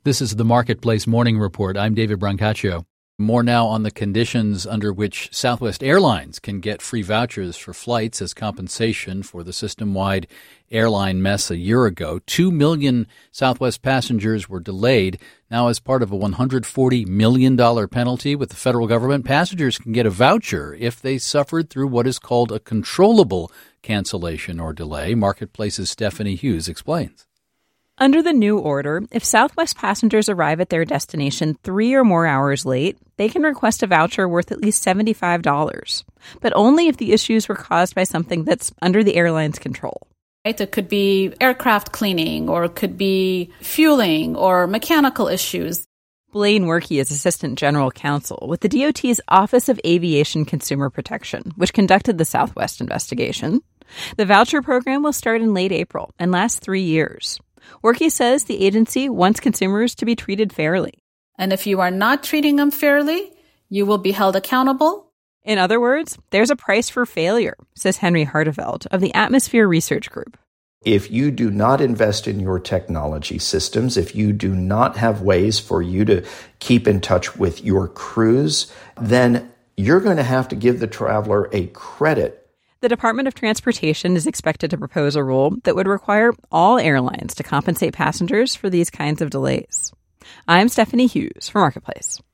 This is the Marketplace Morning Report. I'm David Brancaccio. More now on the conditions under which Southwest Airlines can get free vouchers for flights as compensation for the system-wide airline mess a year ago. 2 million Southwest passengers were delayed. Now, as part of a $140 million penalty with the federal government, passengers can get a voucher if they suffered through what is called a controllable cancellation or delay. Marketplace's Stephanie Hughes explains. Under the new order, if Southwest passengers arrive at their destination 3 or more hours late, they can request a voucher worth at least $75, but only if the issues were caused by something that's under the airline's control. Right? It could be aircraft cleaning, or it could be fueling or mechanical issues. Blaine Werkey is Assistant General Counsel with the DOT's Office of Aviation Consumer Protection, which conducted the Southwest investigation. The voucher program will start in late April and last 3 years. Werkey says the agency wants consumers to be treated fairly. And if you are not treating them fairly, you will be held accountable. In other words, there's a price for failure, says Henry Harteveld of the Atmosphere Research Group. If you do not invest in your technology systems, if you do not have ways for you to keep in touch with your crews, then you're going to have to give the traveler a credit. The Department of Transportation is expected to propose a rule that would require all airlines to compensate passengers for these kinds of delays. I'm Stephanie Hughes for Marketplace.